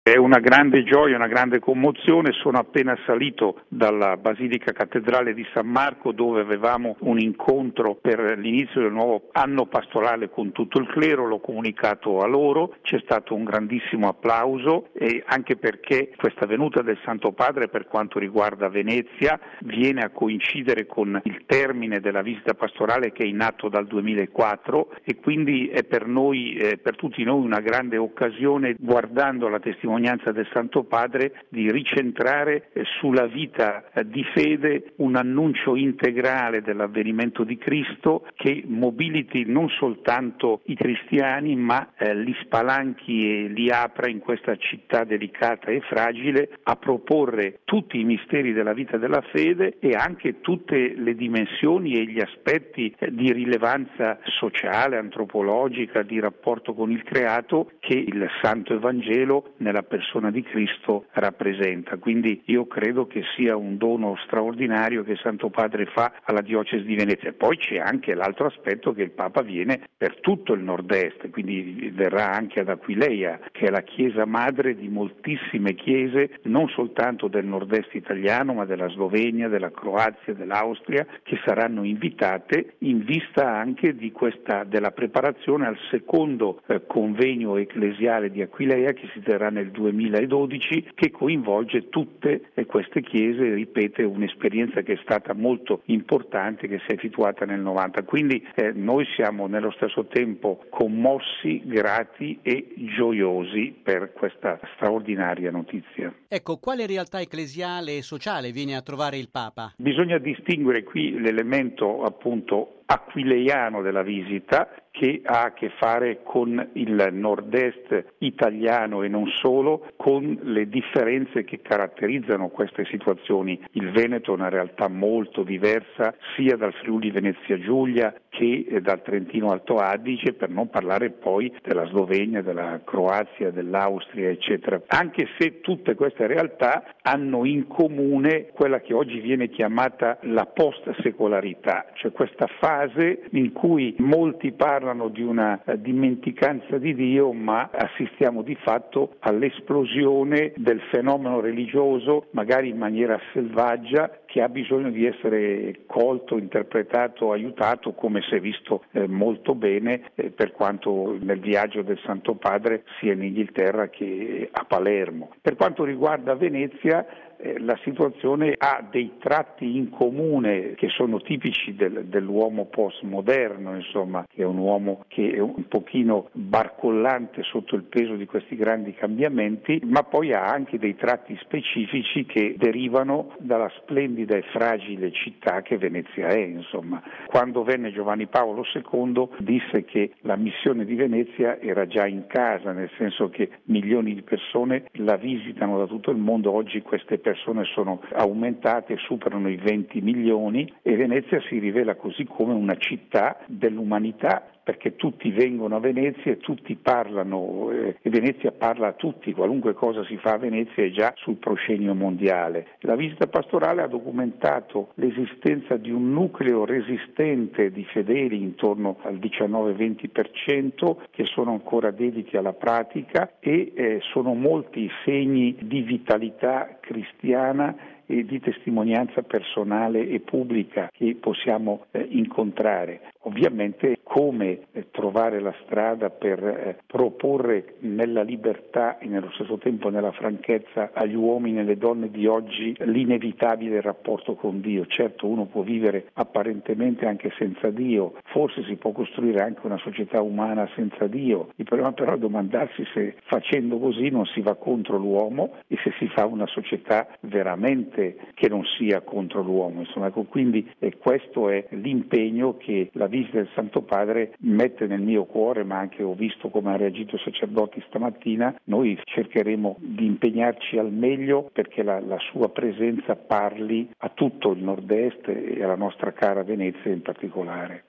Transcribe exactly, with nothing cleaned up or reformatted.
È una grande gioia, una grande commozione. Sono appena salito dalla Basilica Cattedrale di San Marco, dove avevamo un incontro per l'inizio del nuovo anno pastorale con tutto il clero. L'ho comunicato a loro, c'è stato un grandissimo applauso, e anche perché questa venuta del Santo Padre per quanto riguarda Venezia viene a coincidere con il termine della visita pastorale che è in atto dal duemilaquattro, e quindi è per noi, eh, per tutti noi, una grande occasione, guardando la testimonianza del Santo Padre, di ricentrare eh, sulla vita eh, di fede un annuncio integrale dell'avvenimento di Cristo, che mobiliti non soltanto i cristiani, ma eh, li spalanchi e li apra in questa città delicata e fragile a proporre tutti i misteri della vita della fede e anche tutte le dimensioni e gli aspetti eh, di rilevanza sociale, antropologica, di rapporto con il creato, che il Santo Evangelo nella persona di Cristo rappresenta. Quindi io credo che sia un dono straordinario che il Santo Padre fa alla diocesi di Venezia. Poi c'è anche l'altro aspetto, che il Papa viene per tutto il nord-est, quindi verrà anche ad Aquileia, che è la chiesa madre di moltissime chiese, non soltanto del nord-est italiano, ma della Slovenia, della Croazia, dell'Austria, che saranno invitate in vista anche di questa della preparazione al secondo eh, convegno ecclesiale di Aquileia, che si terrà nel duemiladodici, che coinvolge tutte queste chiese, ripete un'esperienza che è stata molto importante, che si è effettuata nel novanta. Quindi eh, noi siamo nello stesso tempo commossi, grati e gioiosi per questa straordinaria notizia. Ecco, quale realtà ecclesiale e sociale viene a trovare il Papa? Bisogna distinguere qui l'elemento appunto aquileiano della visita, che ha a che fare con il nord-est italiano e non solo, con le differenze che caratterizzano queste situazioni. Il Veneto è una realtà molto diversa sia dal Friuli Venezia Giulia che dal Trentino Alto Adige, per non parlare poi della Slovenia, della Croazia, dell'Austria, eccetera. Anche se tutte queste realtà hanno in comune quella che oggi viene chiamata la post-secolarità, cioè questa fase in cui molti parlano di una dimenticanza di Dio, ma assistiamo di fatto all'esplosione del fenomeno religioso, magari in maniera selvaggia, che ha bisogno di essere colto, interpretato, aiutato, come si è visto eh, molto bene eh, per quanto nel viaggio del Santo Padre sia in Inghilterra che a Palermo. Per quanto riguarda Venezia, la situazione ha dei tratti in comune che sono tipici del, dell'uomo postmoderno, insomma, che è un uomo che è un pochino barcollante sotto il peso di questi grandi cambiamenti, ma poi ha anche dei tratti specifici che derivano dalla splendida e fragile città che Venezia è, insomma. Quando venne Giovanni Paolo secondo disse che la missione di Venezia era già in casa, nel senso che milioni di persone la visitano da tutto il mondo. Oggi queste persone persone sono aumentate, superano i venti milioni, e Venezia si rivela così come una città dell'umanità, perché tutti vengono a Venezia e tutti parlano, eh, e Venezia parla a tutti, qualunque cosa si fa a Venezia è già sul proscenio mondiale. La visita pastorale ha documentato l'esistenza di un nucleo resistente di fedeli intorno al diciannove venti per cento che sono ancora dediti alla pratica, e eh, sono molti i segni di vitalità cristiana e di testimonianza personale e pubblica che possiamo eh, incontrare. Ovviamente come eh, trovare la strada per eh, proporre nella libertà e nello stesso tempo nella franchezza agli uomini e alle donne di oggi l'inevitabile rapporto con Dio. Certo, uno può vivere apparentemente anche senza Dio, forse si può costruire anche una società umana senza Dio. Il problema però è domandarsi se facendo così non si va contro l'uomo e se si fa una società veramente che non sia contro l'uomo. Insomma, ecco, quindi eh, questo è l'impegno che la visita del Santo Padre mette nel mio cuore, ma anche ho visto come ha reagito i sacerdoti stamattina. Noi cercheremo di impegnarci al meglio perché la, la sua presenza parli a tutto il nord-est e alla nostra cara Venezia in particolare.